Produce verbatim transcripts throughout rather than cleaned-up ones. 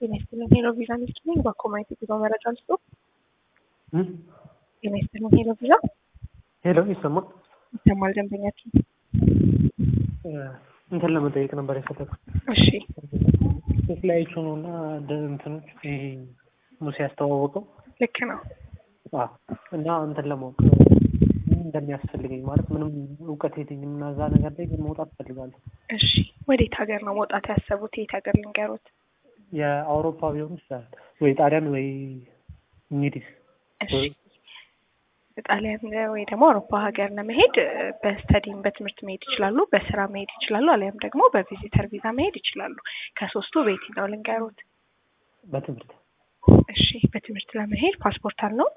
ጤና ይስጥልኝ ሄሎ ቪዛ ሚስት ነኝ። በኮማይቲ ጉዞ መረጃ ልስጡ። ጤና ይስጥልኝ ሄሎ ቪዛ። ሄሎ ይሰማል? ይሰማል ደንበኛችን። እንትን ለመጠየቅ ነበር የፈለኩት። እሺ ስላይቹ ነውና እንትኖች ይሄ ሙሴ ያስተዋወቀው ልክ ነው። አዎ እና እንትን ለማወቅ ምን እንደሚያስፈልገኝ ማለት ምንም እውቀት የለኝም እና እዛ ነገር ላይ ግን መውጣት እፈልጋለሁ። እሺ ወዴት ሀገር ነው መውጣት ያሰቡት? የት ሀገር ልንገሩት? የአውሮፓ ቢሆን ይችላል ወይ ጣሊያን ወይ እንግሊዝ። እሺ ጣሊያን ወይ ደግሞ አውሮፓ ሀገር ለመሄድ በስተዲም በትምህርት መሄድ ይችላሉ፣ በስራ መሄድ ይችላሉ፣ አሊያም ደግሞ በቪዚተር ቪዛ መሄድ ይችላሉ። ከሶስቱ ቤት ነው ልንገሩት? በትምህርት። እሺ በትምህርት ለመሄድ ፓስፖርት አለዎት?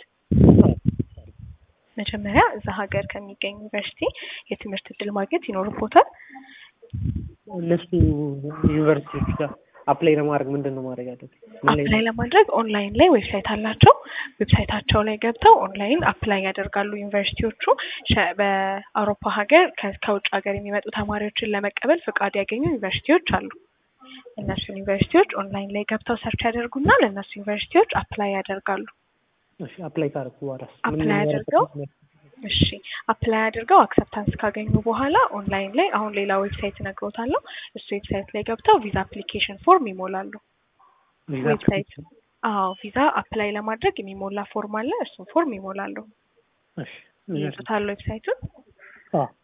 መጀመሪያ እዛ ሀገር ከሚገኝ ዩኒቨርሲቲ የትምህርት እድል ማግኘት ይኖርቦታል። እነሱ ዩኒቨርሲቲዎች ጋር አፕላይ ለማድረግ ምንድን ነው ማድረግ ያለብኝ? አፕላይ ለማድረግ ኦንላይን ላይ ዌብሳይት አላቸው። ዌብሳይታቸው ላይ ገብተው ኦንላይን አፕላይ ያደርጋሉ። ዩኒቨርሲቲዎቹ በአውሮፓ ሀገር ከውጭ ሀገር የሚመጡ ተማሪዎችን ለመቀበል ፍቃድ ያገኙ ዩኒቨርሲቲዎች አሉ። እነሱ ዩኒቨርሲቲዎች ኦንላይን ላይ ገብተው ሰርች ያደርጉና ለእነሱ ዩኒቨርሲቲዎች አፕላይ ያደርጋሉ። እሺ አፕላይ ካደረኩ በኋላ አፕላይ አድርገው እሺ አፕላይ አድርገው አክሰፕታንስ ካገኙ በኋላ ኦንላይን ላይ አሁን ሌላ ዌብሳይት እነግሮታለሁ። እሱ ዌብሳይት ላይ ገብተው ቪዛ አፕሊኬሽን ፎርም ይሞላሉ። ዌብሳይት አዎ ቪዛ አፕላይ ለማድረግ የሚሞላ ፎርም አለ። እሱን ፎርም ይሞላሉ። እሺ ይዙታል ዌብሳይቱን። አዎ